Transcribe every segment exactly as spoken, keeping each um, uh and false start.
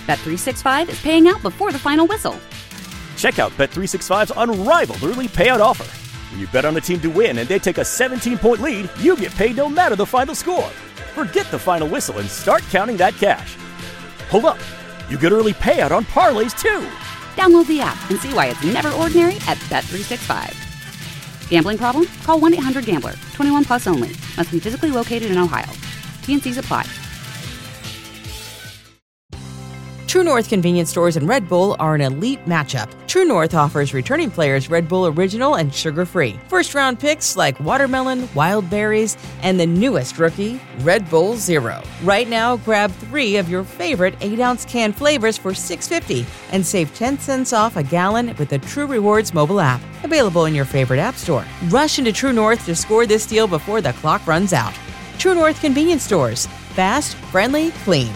Bet three sixty-five is paying out before the final whistle. Check out Bet three sixty-five's unrivaled early payout offer. When you bet on a team to win and they take a seventeen-point lead, you get paid no matter the final score. Forget the final whistle and start counting that cash. Hold up. You get early payout on parlays, too. Download the app and see why it's never ordinary at Bet three sixty-five. Gambling problem? Call one eight hundred gambler. twenty-one plus only. Must be physically located in Ohio. T N Cs apply. True North convenience stores and Red Bull are an elite matchup. True North offers returning players Red Bull Original and sugar-free. First-round picks like watermelon, wild berries, and the newest rookie, Red Bull Zero. Right now, grab three of your favorite eight-ounce can flavors for six dollars and fifty cents and save ten cents off a gallon with the True Rewards mobile app. Available in your favorite app store. Rush into True North to score this deal before the clock runs out. True North convenience stores. Fast, friendly, clean.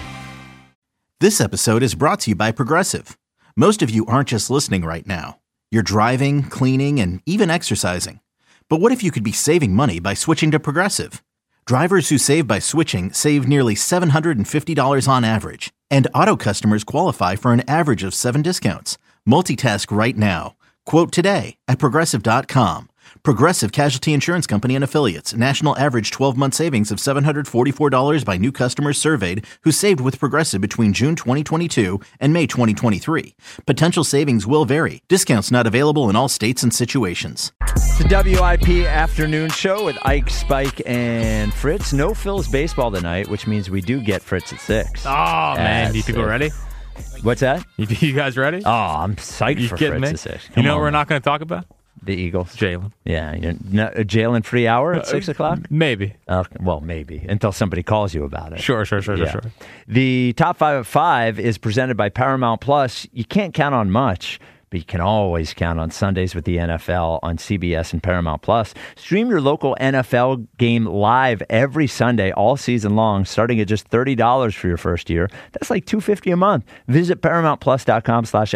This episode is brought to you by Progressive. Most of you aren't just listening right now. You're driving, cleaning, and even exercising. But what if you could be saving money by switching to Progressive? Drivers who save by switching save nearly seven hundred fifty dollars on average. And auto customers qualify for an average of seven discounts. Multitask right now. Quote today at Progressive dot com. Progressive Casualty Insurance Company and Affiliates. National average twelve-month savings of seven hundred forty-four dollars by new customers surveyed who saved with Progressive between June twenty twenty-two and May twenty twenty-three. Potential savings will vary. Discounts not available in all states and situations. It's a W I P afternoon show with Ike, Spike, and Fritz. No Phil's baseball tonight, which means we do get Fritz at six. Oh, man. You people ready? What's that? You, you guys ready? Oh, I'm psyched you for kidding Fritz me? at six. You Come know on, what we're man. not going to talk about? The Eagles. Jalen. Yeah. You know, a Jalen free hour at six o'clock? Maybe. Uh, well, maybe. Until somebody calls you about it. Sure, sure, sure, Yeah. sure, sure. The Top five at five is presented by Paramount Plus. You can't count on much, but you can always count on Sundays with the N F L on C B S and Paramount Plus. Stream your local N F L game live every Sunday all season long, starting at just thirty dollars for your first year. That's like two hundred fifty dollars a month. Visit ParamountPlus.com slash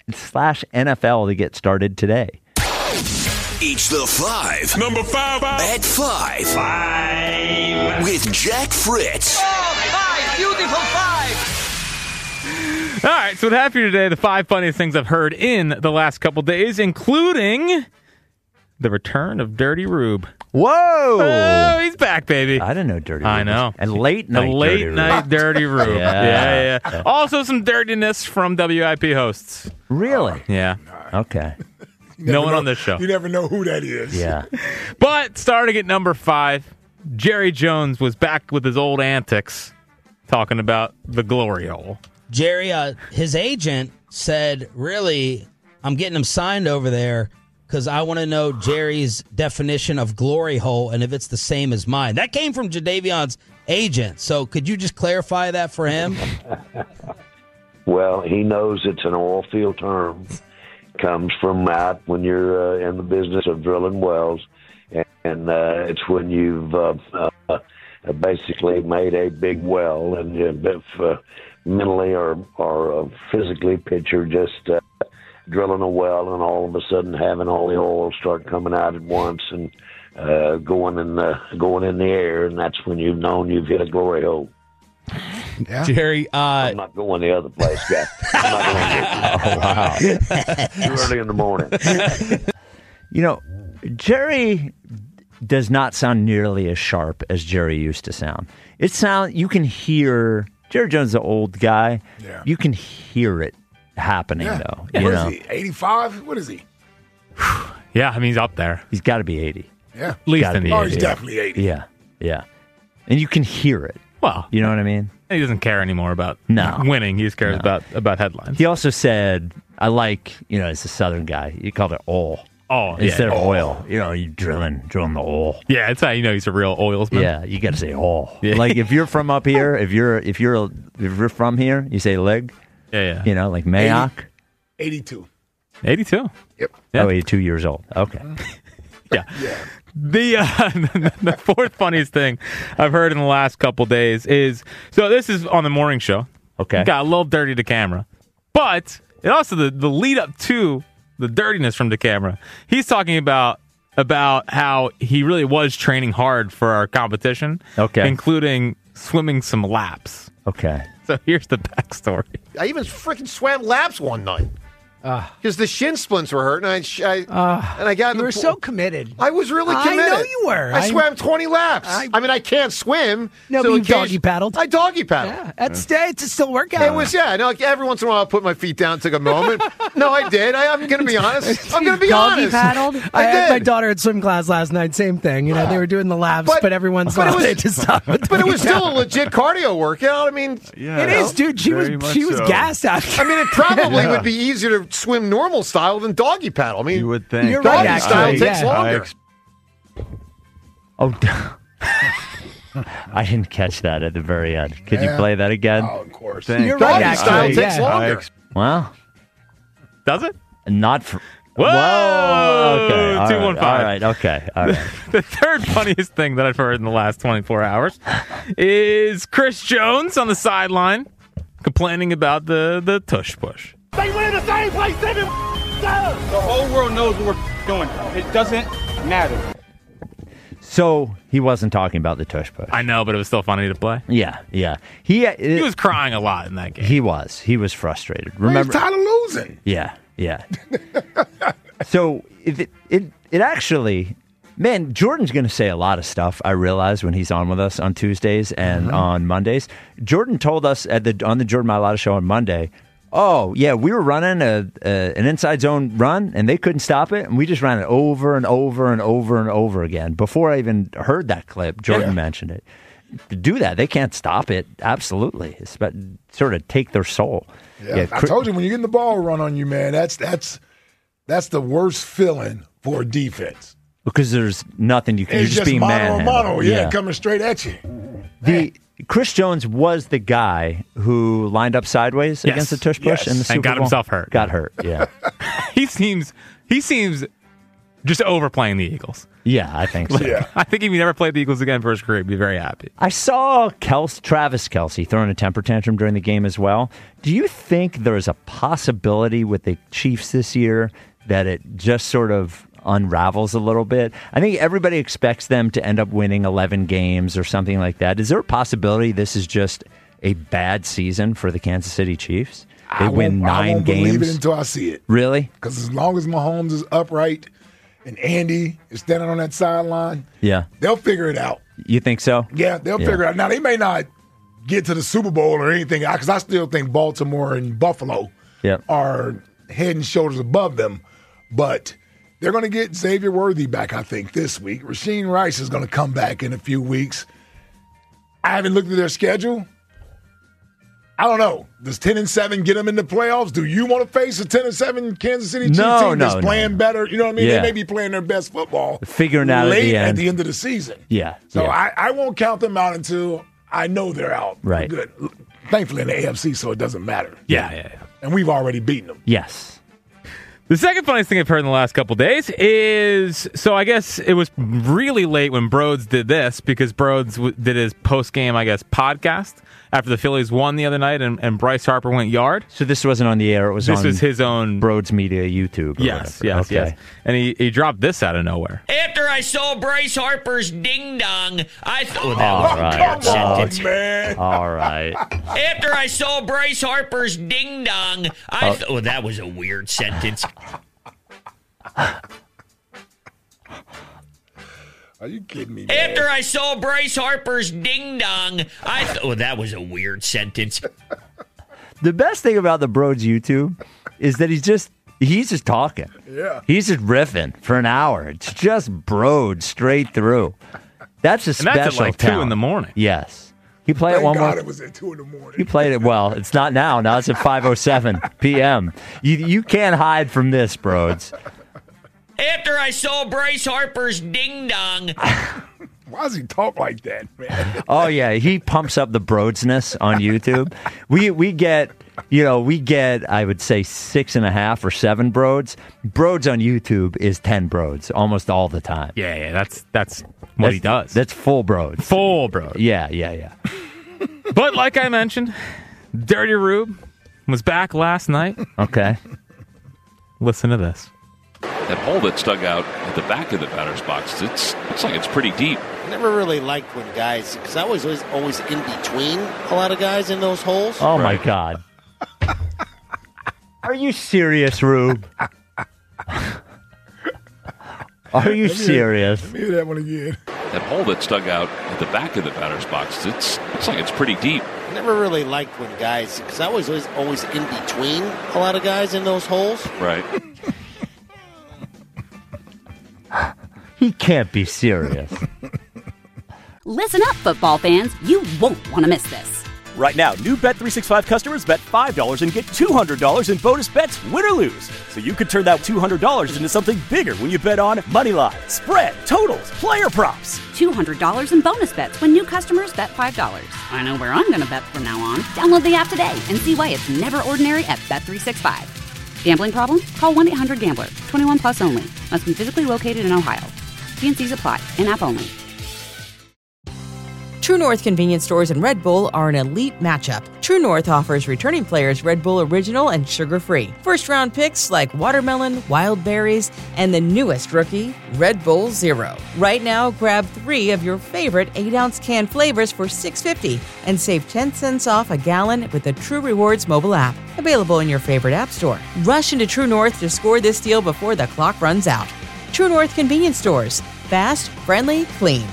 NFL to get started today. It's the five. Number five. At five. Five. With Jack Fritz. Oh, five. Beautiful five. All right, so with half here today, the five funniest things I've heard in the last couple days, including the return of Dirty Rube. Whoa! Oh, he's back, baby. I didn't know Dirty Rube. I know. And late night the late Dirty night Rube. Dirty Rube. Yeah. yeah, yeah, yeah. Also, some dirtiness from W I P hosts. Really? Yeah. Okay. No one know, on this show. You never know who that is. Yeah. But starting at number five, Jerry Jones was back with his old antics, talking about the glory hole. Jerry, uh, his agent said, really, I'm getting him signed over there because I want to know Jerry's definition of glory hole and if it's the same as mine. That came from Jadavion's agent. So could you just clarify that for him? Well, he knows it's an oil field term. Comes from out when you're uh, in the business of drilling wells, and, and uh, it's when you've uh, uh, basically made a big well, and if uh, mentally or or uh, physically picture just uh, drilling a well, and all of a sudden having all the oil start coming out at once and uh, going in the going in the air, and that's when you've known you've hit a glory hole. Yeah. Jerry, uh, I'm not going the other place, guy. I'm not going to oh, wow. Too early in the morning. You know, Jerry does not sound nearly as sharp as Jerry used to sound. It sound you can hear Jerry Jones is an old guy. Yeah. You can hear it happening yeah. though. Yeah. You What know? is he? eighty-five? What is he? Yeah, I mean he's up there. He's got to be eighty. Yeah. At least in the Oh, eighties. he's definitely eighty. Yeah, yeah. And you can hear it. Well, you know what I mean? He doesn't care anymore about no. winning. He just cares No. about, about headlines. He also said, I like, you know, as a Southern guy, he called it oil. Oh, Instead yeah. of oil. You know, you drilling, drilling the oil. Yeah, it's how you know he's a real oilsman. Yeah, you got to say oil. Yeah. Like if you're from up here, if you're if you're if you're from here, you say leg. Yeah, yeah. You know, like Mayock. eighty-two. eighty-two. Yep. Yeah. Oh, eighty-two years old. Okay. Yeah. Yeah. The, uh, the fourth funniest thing I've heard in the last couple days is, so this is on the morning show. Okay. Got a little dirty to camera. But it also, the, the lead up to the dirtiness from the camera, he's talking about about how he really was training hard for our competition. Okay. Including swimming some laps. Okay. So here's the backstory. I even freaking swam laps one night. Because uh, the shin splints were hurt, and I, I uh, and I got. You were so committed. I was really committed. I know you were. I, I swam twenty laps. I, I mean, I can't swim. No, so but you doggy paddled. I doggy paddled. Yeah, that's yeah. it's a still workout. It was yeah. No, like every once in a while, I put my feet down, took a moment. No, I did. I, I'm going to be honest. I'm going to be doggy honest. Paddled. I, I did. had my daughter at swim class last night. Same thing. You know, they were doing the laps, but, but every once in a while they just stopped. But it was still a legit cardio workout. I mean, yeah, it is, dude. She was she was gassed out. I mean, it probably would be easier to swim normal style than doggy paddle. I mean, you would think you're doggy right, style actually, takes yeah. longer. Ex- oh, I didn't catch that at the very end. Could yeah. you play that again? Oh, of course. Thank you're doggy right. Style actually, takes yeah. longer. Ex- well, does it? Not for. Whoa! Whoa! Okay. All Two right. one five. All right. Okay. All right. The third funniest thing that I've heard in the last twenty-four hours is Chris Jones on the sideline complaining about the the tush push. They live in the same place seven times. The whole world knows what we're doing. It doesn't matter. So he wasn't talking about the tush push. I know, but it was still funny to play. Yeah, yeah. He it, he was crying a lot in that game. He was. He was frustrated. Remember, he's tired of losing. Yeah, yeah. So it, it it actually, man, Jordan's going to say a lot of stuff. I realize when he's on with us on Tuesdays and mm-hmm. on Mondays. Jordan told us at the on the Jordan Mailata show on Monday. Oh, yeah, we were running a, a an inside zone run, and they couldn't stop it, and we just ran it over and over and over and over again. Before I even heard that clip, Jordan yeah. mentioned it. To do that, they can't stop it. Absolutely. It's about, sort of take their soul. Yeah, yeah, I told you, when you're getting the ball run on you, man, that's that's that's the worst feeling for a defense. Because there's nothing you can do. You're just, just being mono man. mono, yeah, yeah, coming straight at you. The Chris Jones was the guy who lined up sideways yes. against the tush push yes. in the Super and got Bowl. himself hurt. Got hurt, yeah. he seems he seems just overplaying the Eagles. Yeah, I think so. Yeah. I think if he never played the Eagles again for his career, he'd be very happy. I saw Kels, Travis Kelce throwing a temper tantrum during the game as well. Do you think there's a possibility with the Chiefs this year that it just sort of unravels a little bit? I think everybody expects them to end up winning eleven games or something like that. Is there a possibility this is just a bad season for the Kansas City Chiefs? They I win nine I won't games. Believe it until I see it. Really? Because as long as Mahomes is upright and Andy is standing on that sideline, yeah, they'll figure it out. You think so? Yeah, they'll yeah. figure it out. Now, they may not get to the Super Bowl or anything, because I still think Baltimore and Buffalo yep. are head and shoulders above them. But they're going to get Xavier Worthy back, I think, this week. Rasheed Rice is going to come back in a few weeks. I haven't looked at their schedule. I don't know. Does ten and seven get them in the playoffs? Do you want to face a ten and seven Kansas City Chiefs no, team no, that's playing no. better? You know what I mean? Yeah. They may be playing their best football. Figuring out late at the end. at the end of the season. Yeah. So yeah. I, I won't count them out until I know they're out. Right. Good. Thankfully in the A F C, so it doesn't matter. Yeah, yeah, yeah. And we've already beaten them. Yes. The second funniest thing I've heard in the last couple of days is, so I guess it was really late when Broads did this, because Broads w- did his post-game, I guess, podcast after the Phillies won the other night and, and Bryce Harper went yard. So this wasn't on the air. It was this on was his own Broads Media YouTube. Or yes, whatever. yes, okay. yes. And he, he dropped this out of nowhere. After I saw Bryce Harper's ding-dong, I thought... Oh, that All was a right. weird sentence. Oh, man. All right. After I saw Bryce Harper's ding-dong, I oh. thought... Oh, that was a weird sentence. Are you kidding me, man? After I saw Bryce Harper's ding-dong, I thought... Oh, that was a weird sentence. The best thing about the Broads YouTube is that he's just... He's just talking. Yeah. He's just riffing for an hour. It's just Broads straight through. That's a and special that's at like talent. two in the morning. Yes. He played Thank it one God more. it was at two in the morning. You played it well. It's not now. Now it's at five oh seven p.m. You you can't hide from this, Broads. After I saw Bryce Harper's ding-dong... Why does he talk like that, man? Oh, yeah. He pumps up the Broadsness on YouTube. We we get, you know, we get, I would say, six and a half or seven Broads. Broads on YouTube is ten Broads almost all the time. Yeah, yeah. That's that's what that's, he does. That's full Broads. Full Broads. Yeah, yeah, yeah. But like I mentioned, Dirty Rube was back last night. Okay. Listen to this. That hole that's dug out at the back of the batter's box, it's looks like it's pretty deep. I never really liked when guys, because I was always, always in between a lot of guys in those holes. Oh, my God. Are you serious, Rube? Are you serious? Let me hear that one again. That hole that's dug out at the back of the batter's box, it's looks like it's pretty deep. I never really liked when guys, because I was always, always in between a lot of guys in those holes. Right. He can't be serious. Listen up, football fans. You won't want to miss this. Right now, new Bet three sixty-five customers bet five dollars and get two hundred dollars in bonus bets, win or lose. So you could turn that two hundred dollars into something bigger when you bet on money line, spread, totals, player props. two hundred dollars in bonus bets when new customers bet five dollars. I know where I'm going to bet from now on. Download the app today and see why it's never ordinary at Bet three sixty-five. Gambling problem? Call one eight hundred gambler. twenty-one plus only. Must be physically located in Ohio. T N Cs apply. In-app only. True North convenience stores and Red Bull are an elite matchup. True North offers returning players Red Bull Original and sugar-free. First-round picks like watermelon, wild berries, and the newest rookie, Red Bull Zero. Right now, grab three of your favorite eight ounce can flavors for six dollars and fifty cents and save ten cents off a gallon with the True Rewards mobile app. Available in your favorite app store. Rush into True North to score this deal before the clock runs out. True North convenience stores. Fast, friendly, clean.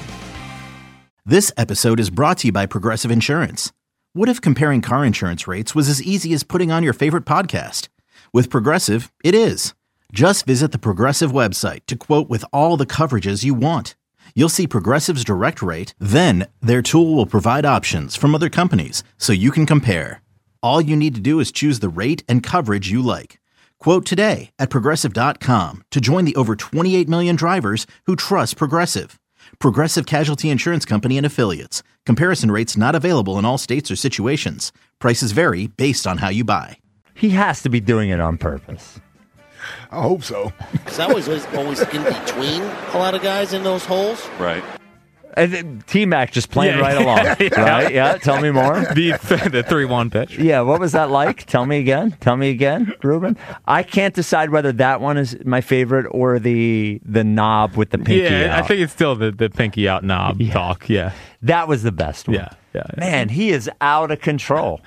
This episode is brought to you by Progressive Insurance. What if comparing car insurance rates was as easy as putting on your favorite podcast? With Progressive, it is. Just visit the Progressive website to quote with all the coverages you want. You'll see Progressive's direct rate, then their tool will provide options from other companies so you can compare. All you need to do is choose the rate and coverage you like. Quote today at Progressive dot com to join the over twenty-eight million drivers who trust Progressive. Progressive Casualty Insurance Company and Affiliates. Comparison rates not available in all states or situations. Prices vary based on how you buy. He has to be doing it on purpose. I hope so. Because I was always, always in between a lot of guys in those holes. Right. And T-Mac just playing Yeah. right along, Yeah. right? Yeah, tell me more. The the three one pitch. Yeah, what was that like? Tell me again. Tell me again, Ruben. I can't decide whether that one is my favorite or the the knob with the pinky Yeah, out. I think it's still the, the pinky out knob Yeah. talk. Yeah. That was the best one. Yeah, yeah, yeah. Man, he is out of control.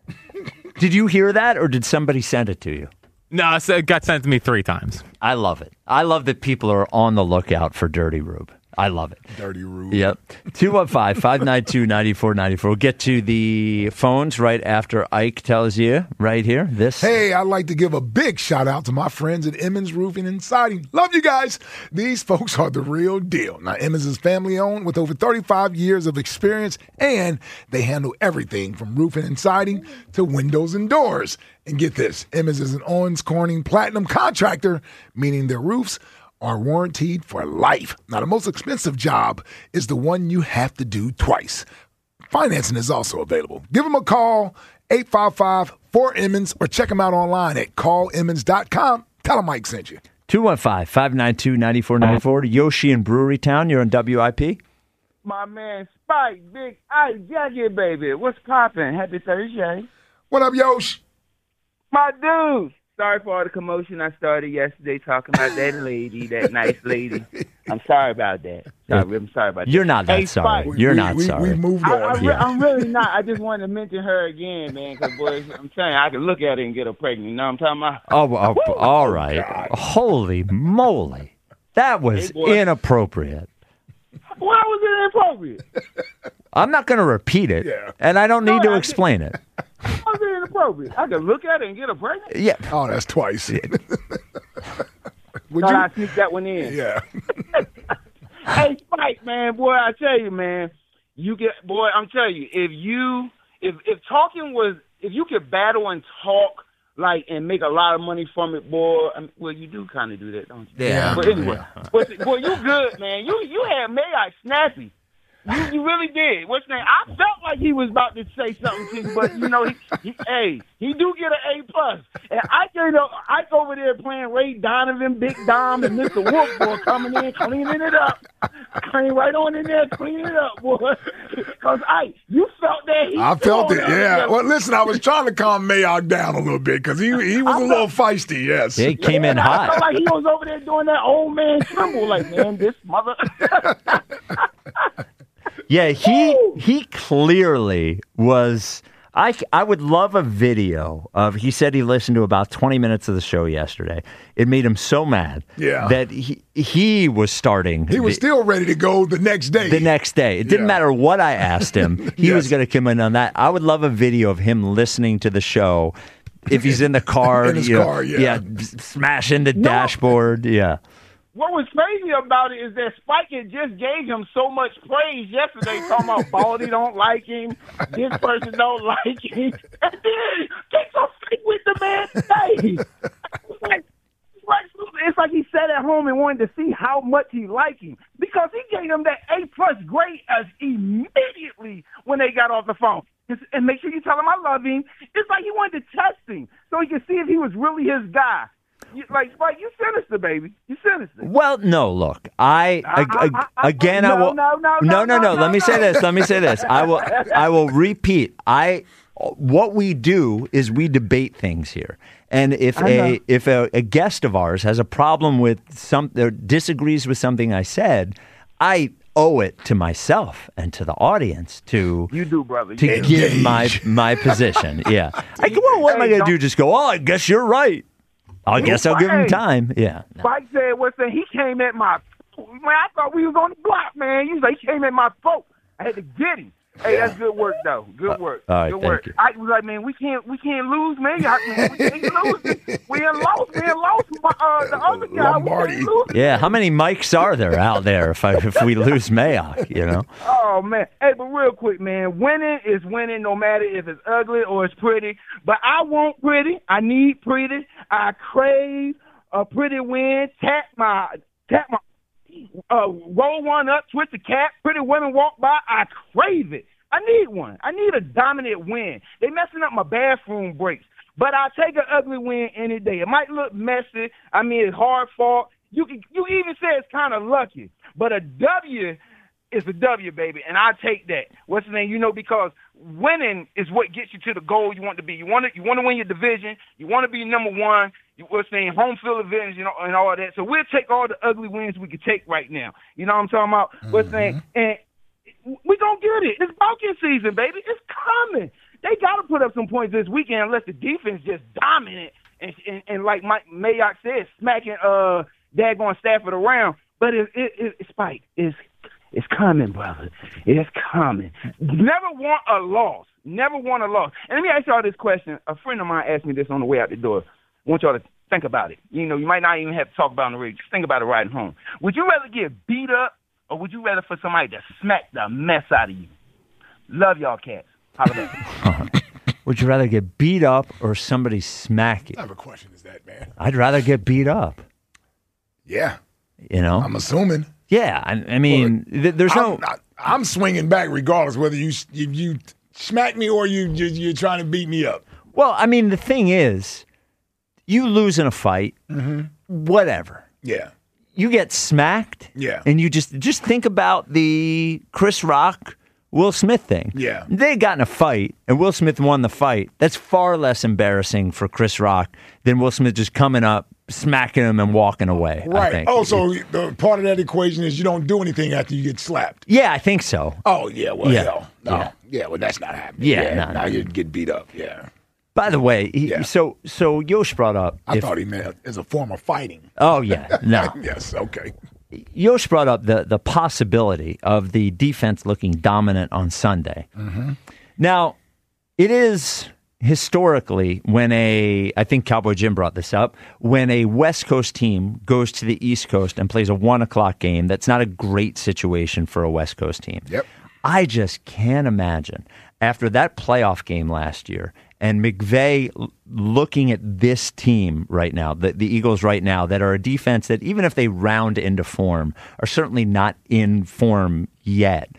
Did you hear that, or did somebody send it to you? No, so it got sent to me three times. I love it. I love that people are on the lookout for Dirty Rube. I love it. Dirty Rube. Yep. two one five, five nine two, nine four nine four. We'll get to the phones right after Ike tells you right here. This. Hey, I'd like to give a big shout out to my friends at Emmons Roofing and Siding. Love you guys. These folks are the real deal. Now, Emmons is family owned with over thirty-five years of experience, and they handle everything from roofing and siding to windows and doors. And get this, Emmons is an Owens Corning Platinum contractor, meaning their roofs are warranted for life. Now, the most expensive job is the one you have to do twice. Financing is also available. Give them a call, eight five five, four Emmons, or check them out online at call emmons dot com. Tell them Mike sent you. two one five, five nine two, nine four nine four. Yoshi in Brewery Town. You're on W I P. My man Spike, Big Ike, Jackie, baby. What's poppin'? Happy Thursday. What up, Yosh? My dude. Sorry for all the commotion I started yesterday talking about that lady, that nice lady. I'm sorry about that. Sorry, I'm sorry about that. You're not that hey, sorry. Spike. You're we, not we, sorry. We moved I, on. I, yeah. I'm really not. I just wanted to mention her again, man, because, boy, I'm telling you, I could look at her and get her pregnant. You know what I'm talking about? Oh, oh, all right. Holy moly. That was Hey, boy. inappropriate. Why was it inappropriate? I'm not going to repeat it, Yeah. and I don't No, need to I explain it. Why was it inappropriate? I could look at her and get her pregnant? Yeah. Oh, that's twice. Would Thought you? I sneak that one in. Yeah. Hey, Spike, man, boy, I tell you, man, you get, boy, I'm telling you, if you, if if talking was, if you could battle and talk, like, and make a lot of money from it, boy, I mean, well, you do kind of do that, don't you? Yeah. But anyway, but, boy, you good, man. You you had Mayock snappy. You, you really did. What's name? I felt like he was about to say something to you, but you know, he, he, hey, he do get an A plus. And I you know, I over there playing Ray Donovan, Big Dom, and Mister Wolf boy coming in, cleaning it up, clean right on in there, cleaning it up, boy. Because I, you felt that. He I felt it. Yeah. There. Well, listen, I was trying to calm Mayock down a little bit because he he was a little feisty. Yes. He came yeah, in I hot. felt like he was over there doing that old man tremble, like, man, this mother. Yeah, he he clearly was. I, I would love a video of. He said he listened to about twenty minutes of the show yesterday. It made him so mad Yeah. that he he was starting. He was the, still ready to go the next day. the next day. It didn't Yeah. matter what I asked him. He Yes. was going to come in on that. I would love a video of him listening to the show. If he's in the car, In his you know, car, yeah. smashing the dashboard, yeah. What was crazy about it is that Spike had just gave him so much praise yesterday, talking about Baldy don't like him, this person don't like him, and then get so straight with the man today. It's like, it's like he sat at home and wanted to see how much he liked him because he gave him that A plus grade as immediately when they got off the phone. And make sure you tell him I love him. It's like he wanted to test him so he could see if he was really his guy. You, like, Spike, you sinister, baby. You sinister. Well, no, look, I, I, I, I again, no, I will. no, no, no, no, no, no, Let me no. say this. Let me say this. I will. I will repeat. I. What we do is we debate things here, and if a if a, a guest of ours has a problem with some or disagrees with something I said, I owe it to myself and to the audience to You do, brother. to You give do. my my position. Yeah. I, well, what am I Hey, going to don't- do? Just go? Oh, I guess you're right. I guess I'll give him Hey. time. Yeah. Spike said, what's that? He came at my, man, I thought we was on the block, man. He was like, he came at my throat. I had to get him. Hey, that's good work, though. Good work. all right, good thank work. you. I was like, man, we can't, we can't lose, man. Y'all- man we can't lose. We ain't lost. We ain't lost. Uh, the other guy. Lombardi. We can't lose. Yeah, how many mics are there out there if I, if we lose Mayock, you know? Oh, man. Hey, but real quick, man, winning is winning no matter if it's ugly or it's pretty. But I want pretty. I need pretty. I crave a pretty win. Tap my, tap my, uh, roll one up, twist the cap, pretty women walk by. I crave it. I need one. I need a dominant win. They messing up my bathroom breaks. But I'll take an ugly win any day. It might look messy. I mean, it's hard fought. You can, you even say it's kind of lucky. But a W is a W, baby, and I take that. What's the name? You know, because winning is what gets you to the goal you want to be. You want to you want to win your division. You want to be number one. You, what's the name? Home field advantage, you know, and all that. So we'll take all the ugly wins we can take right now. You know what I'm talking about? Mm-hmm. What's the name? And we gonna get it. It's Balkan season, baby. It's coming. They got to put up some points this weekend unless the defense just dominant and and, and like Mike Mayock said, smacking uh daggone Stafford around. But it it, it it's Spike. It's it's coming, brother. It's coming. Never want a loss. Never want a loss. And let me ask y'all this question. A friend of mine asked me this on the way out the door. I want y'all to think about it. You know, you might not even have to talk about it on the radio. Just think about it riding home. Would you rather get beat up or would you rather for somebody to smack the mess out of you? Love y'all cats. Holla back. Would you rather get beat up or somebody smack you? What type of question is that, man? I'd rather get beat up. Yeah. You know? I'm assuming. Yeah. I, I mean, th- there's I'm, no. I, I'm swinging back regardless whether you you, you smack me or you, you you're trying to beat me up. Well, I mean, the thing is, you lose in a fight, Mm-hmm. whatever. Yeah. You get smacked. Yeah. And you just just think about the Chris Rock, Will Smith thing. Yeah. They got in a fight, and Will Smith won the fight. That's far less embarrassing for Chris Rock than Will Smith just coming up, smacking him, and walking away. I Right. think. Oh, so the part of that equation is you don't do anything after you get slapped. Yeah, I think so. Oh, yeah. Well, Yeah. hell. No. Yeah. Yeah. Well, that's not happening. Yeah, Yeah. no, now no. you get beat up. Yeah. By the way, he, Yeah. so so Yosh brought up. I if- thought he meant as a form of fighting. Oh yeah, no. Yes. Okay. Yosh brought up the the possibility of the defense looking dominant on Sunday. Mm-hmm. Now, it is historically when a I think Cowboy Jim brought this up when a West Coast team goes to the East Coast and plays a one o'clock game. That's not a great situation for a West Coast team. Yep. I just can't imagine after that playoff game last year and McVay l- looking at this team right now, the, the Eagles right now, that are a defense that even if they round into form, are certainly not in form yet.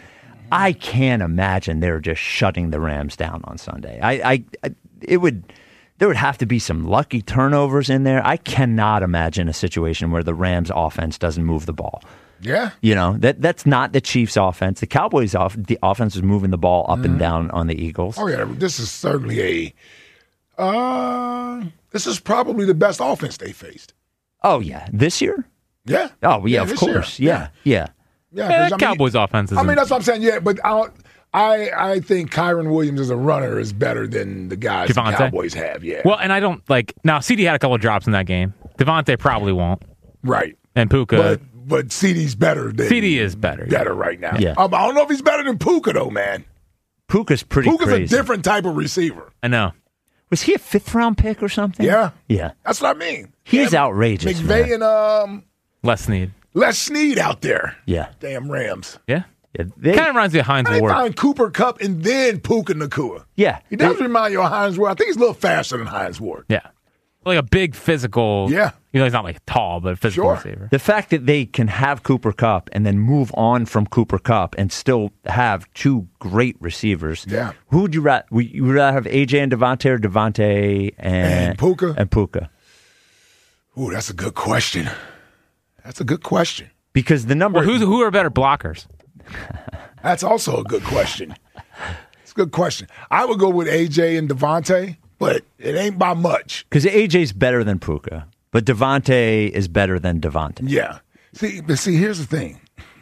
I can't imagine they're just shutting the Rams down on Sunday. I, I, I it would there would have to be some lucky turnovers in there. I cannot imagine a situation where the Rams offense doesn't move the ball. Yeah. You know, that that's not the Chiefs offense. The Cowboys off the offense is moving the ball up Mhm. and down on the Eagles. Oh yeah, this is certainly a uh this is probably the best offense they faced. Oh yeah. This year? Yeah. Oh yeah, Yeah, of this year. course. Yeah. Yeah. Yeah, Yeah, 'cause, I mean, Cowboys offense is I mean, that's what I'm saying. Yeah, but I I I think Kyron Williams as a runner is better than the guys the Devontae? Cowboys have. Yeah. Well, and I don't like now. C D had a couple of drops in that game. Devontae probably won't. Right. And Puka. But but C D's better than C D is better. better right now. Yeah. Um, I don't know if he's better than Puka though, man. Puka's pretty Puka's crazy. a different type of receiver. I know. Was he a fifth round pick or something? Yeah. Yeah. That's what I mean. He's outrageous. McVay man. and um Les Snead. Les Snead out there. Yeah. Damn Rams. Yeah. Yeah, they- Kind of reminds me of Hines I Ward. find Cooper Kupp and then Puka Nakua. Yeah. He does remind you of Hines Ward. I think he's a little faster than Hines Ward. Yeah. Like a big physical. Yeah. You know, he's not like tall, but physical Sure. receiver. The fact that they can have Cooper Kupp and then move on from Cooper Kupp and still have two great receivers. Yeah. Who would you rather? Would you rather have A J and Devontae or Devontae and, And Puka? And Puka. Ooh, that's a good question. That's a good question. Because the number. Well, who's, who are better blockers? That's also a good question. It's a good question. I would go with A J and Devontae, but it ain't by much. Because A J's better than Puka, but Devontae is better than Devontae. Yeah. See, but see, here's the thing.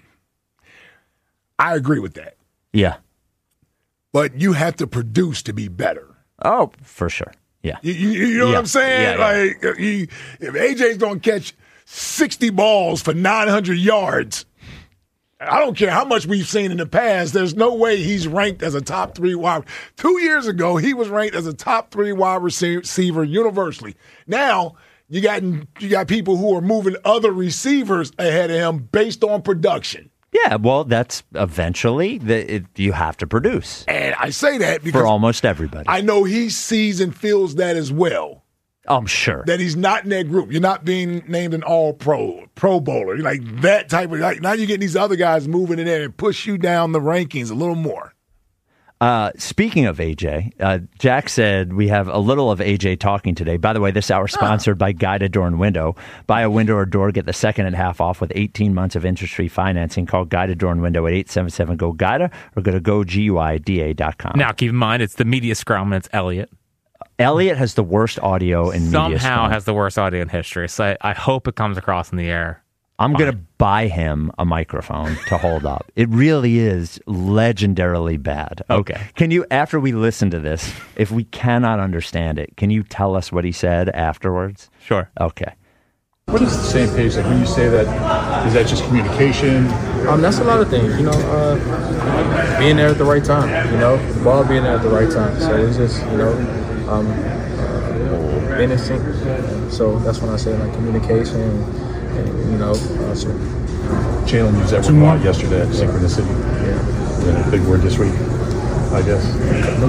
I agree with that. Yeah. But you have to produce to be better. Oh, for sure. Yeah. You, you, you know Yeah. what I'm saying? Yeah, yeah. Like, uh, you, if A J's going to catch sixty balls for nine hundred yards, I don't care how much we've seen in the past, there's no way he's ranked as a top three wide. Two years ago, he was ranked as a top three wide receiver universally. Now, you got you got people who are moving other receivers ahead of him based on production. Yeah, well, that's eventually the, it, you have to produce. And I say that because for almost everybody. I know he sees and feels that as well. I'm sure. That he's not in that group. You're not being named an all-pro, pro bowler. You're like that type of, like now you're getting these other guys moving in there and push you down the rankings a little more. Uh, speaking of A J, uh, Jack said we have a little of A J talking today. By the way, this hour sponsored by Guided Door and Window. Buy a window or door, get the second and half off with eighteen months of interest-free financing. Call Guided Door and Window at eight seven seven, G O, GUIDA or go to go guida dot com. Now, keep in mind, it's the media scrum and it's Elliot. Elliot has the worst audio in media Somehow scrum. has the worst audio in history. So I, I hope it comes across in the air. I'm going to buy him a microphone to hold up. It really is legendarily bad. Okay. Can you, after we listen to this, if we cannot understand it, can you tell us what he said afterwards? Sure. Okay. What is the same page? Like when you say that, is that just communication? Um, that's a lot of things, you know, uh, being there at the right time, you know, the ball being there at the right time. So it's just, you know, um, uh, being in sync. So that's when I say like communication and, and you know, uh, so. Jalen used that word a lot yesterday, synchronicity. Yeah. Yeah, big word this week, I guess. No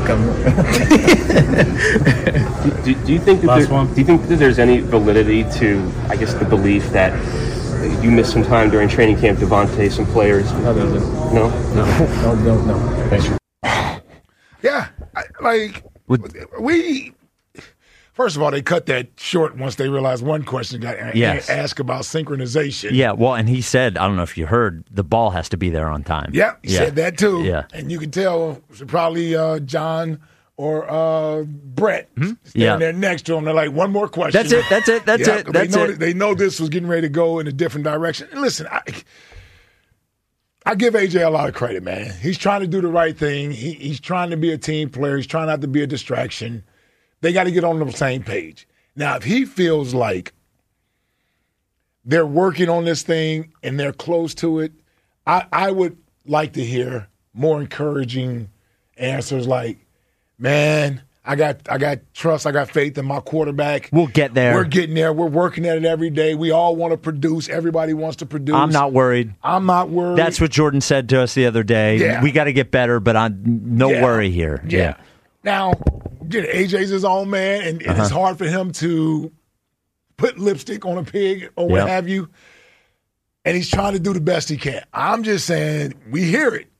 do, do, do you think that there, do you think that there's any validity to, I guess, the belief that you missed some time during training camp, Devontae, some players? No, no, no, no, no, no. Thanks. Yeah, I, like we. First of all, they cut that short once they realized one question got a- Yes. asked about synchronization. Yeah, well, and he said, I don't know if you heard, the ball has to be there on time. Yeah, he Yeah. said that too. Yeah. And you can tell it's probably uh, John or uh, Brett standing Yeah. there next to him. They're like, one more question. That's it, that's it, that's Yeah, it, 'cause that's they know, it. They know this was getting ready to go in a different direction. And listen, I, I give A J a lot of credit, man. He's trying to do the right thing. He, he's trying to be a team player. He's trying not to be a distraction. They got to get on the same page. Now, if he feels like they're working on this thing and they're close to it, I, I would like to hear more encouraging answers like, man, I got I got trust, I got faith in my quarterback. We'll get there. We're getting there. We're working at it every day. We all want to produce. Everybody wants to produce. I'm not worried. I'm not worried. That's what Jordan said to us the other day. Yeah. We got to get better, but I'm, no Yeah. worry here. Yeah. Now, you know, A J's his own man, and, and it's Uh-huh. hard for him to put lipstick on a pig or what Yep. have you. And he's trying to do the best he can. I'm just saying, we hear it.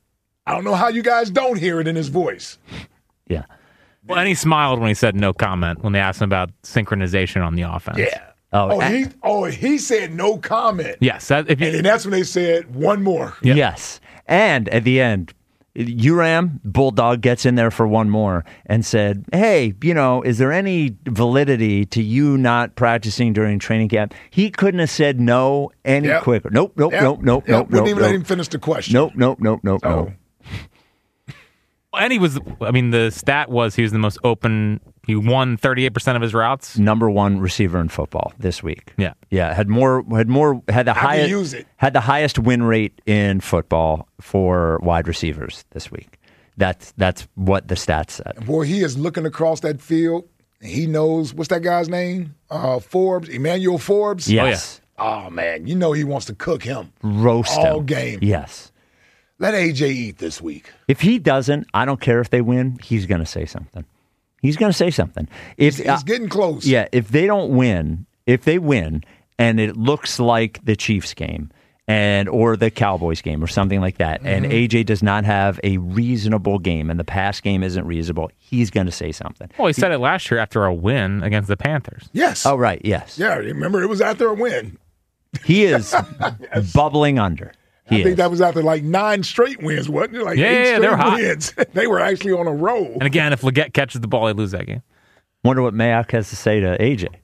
I don't know how you guys don't hear it in his voice. Yeah. Well, and he smiled when he said no comment when they asked him about synchronization on the offense. Yeah. Oh, Oh, he oh he said no comment. Yes. That, if you, And then that's when they said one more. Yes. And at the end, Uram, Bulldog, gets in there for one more and said, hey, you know, is there any validity to you not practicing during training camp? He couldn't have said no any Yep. quicker. Nope, nope, Yep. nope, nope, Yep. nope, Wouldn't nope. even let nope. him finish the question. Nope, nope, nope, nope, Oh. nope. and he was, I mean, the stat was he was the most open. He won thirty-eight percent of his routes. Number one receiver in football this week. Yeah. Yeah. Had more, had more, had the How do you highest, use it? had the highest win rate in football for wide receivers this week. That's, that's what the stats said. Boy, he is looking across that field, and he knows, what's that guy's name? Uh, Forbes, Emmanuel Forbes? Yes. Oh, man, you know he wants to cook him. Roast all him. game. Yes. Let A J eat this week. If he doesn't, I don't care if they win, he's going to say something. He's going to say something. If He's getting close. Yeah, if they don't win, if they win and it looks like the Chiefs game and or the Cowboys game or something like that, and Mhm. A J does not have a reasonable game and the pass game isn't reasonable, he's going to say something. Well, he said it last year after a win against the Panthers. Yes. Oh, right, yes. Yeah, remember, it was after a win. He is bubbling under. He I think is. that was after like nine straight wins, wasn't it? Like Yeah, eight yeah, straight they were hot. wins. They were actually on a roll. And again, if Leggett catches the ball, they lose that game. Wonder what Mayock has to say to A J.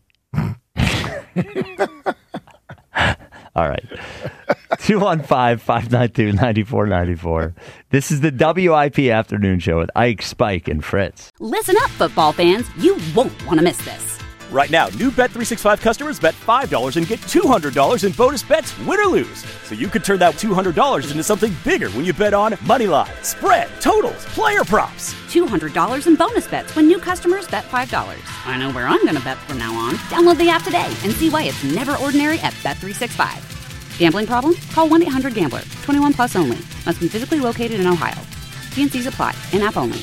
All right. two one five, five nine two, nine four nine four. This is the W I P Afternoon Show with Ike, Spike, and Fritz. Listen up, football fans. You won't want to miss this. Right now, new Bet three sixty-five customers bet five dollars and get two hundred dollars in bonus bets, win or lose. So you could turn that two hundred dollars into something bigger when you bet on money line, spread, totals, player props. two hundred dollars in bonus bets when new customers bet five dollars. I know where I'm going to bet from now on. Download the app today and see why it's never ordinary at Bet three sixty-five. Gambling problem? Call one eight hundred gambler. twenty-one plus only. Must be physically located in Ohio. T and C's apply. In-app only.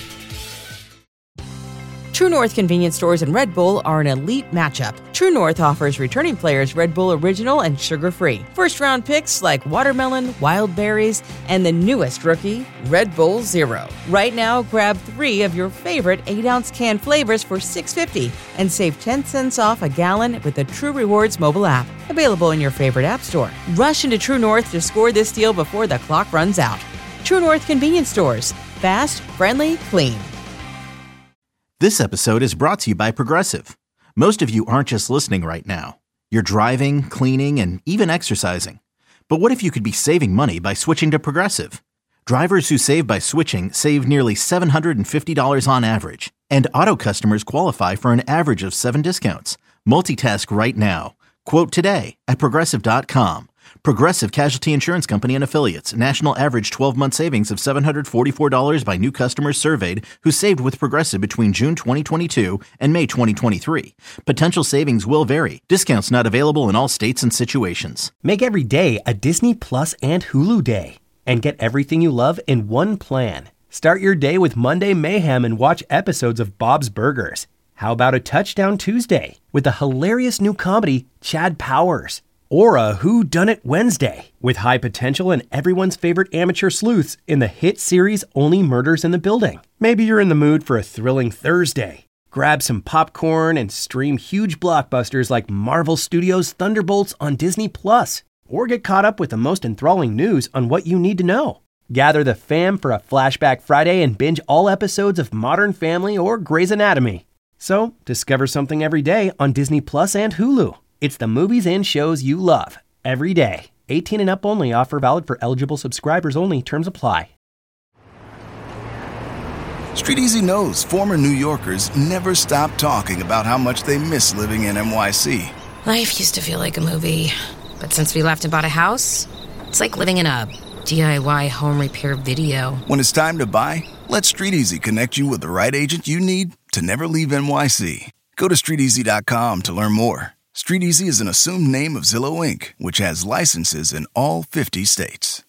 True North convenience stores and Red Bull are an elite matchup. True North offers returning players Red Bull Original and sugar-free. First-round picks like watermelon, wild berries, and the newest rookie, Red Bull Zero. Right now, grab three of your favorite eight ounce can flavors for six dollars and fifty cents and save ten cents off a gallon with the True Rewards mobile app. Available in your favorite app store. Rush into True North to score this deal before the clock runs out. True North convenience stores. Fast, friendly, clean. This episode is brought to you by Progressive. Most of you aren't just listening right now. You're driving, cleaning, and even exercising. But what if you could be saving money by switching to Progressive? Drivers who save by switching save nearly seven hundred fifty dollars on average. And auto customers qualify for an average of seven discounts. Multitask right now. Quote today at Progressive dot com. Progressive Casualty Insurance Company and Affiliates. National average twelve-month savings of seven hundred forty-four dollars by new customers surveyed who saved with Progressive between June twenty twenty-two and May twenty twenty-three. Potential savings will vary. Discounts not available in all states and situations. Make every day a Disney Plus and Hulu day. And get everything you love in one plan. Start your day with Monday Mayhem and watch episodes of Bob's Burgers. How about a Touchdown Tuesday with the hilarious new comedy Chad Powers? Or a Whodunit Wednesday with high potential and everyone's favorite amateur sleuths in the hit series Only Murders in the Building. Maybe you're in the mood for a thrilling Thursday. Grab some popcorn and stream huge blockbusters like Marvel Studios' Thunderbolts on Disney Plus. Or get caught up with the most enthralling news on what you need to know. Gather the fam for a Flashback Friday and binge all episodes of Modern Family or Grey's Anatomy. So, discover something every day on Disney Plus and Hulu. It's the movies and shows you love, every day. eighteen and up only. Offer valid for eligible subscribers only. Terms apply. StreetEasy knows former New Yorkers never stop talking about how much they miss living in N Y C. Life used to feel like a movie, but since we left and bought a house, it's like living in a D I Y home repair video. When it's time to buy, let StreetEasy connect you with the right agent you need to never leave N Y C. Go to street easy dot com to learn more. StreetEasy is an assumed name of Zillow Incorporated, which has licenses in all fifty states.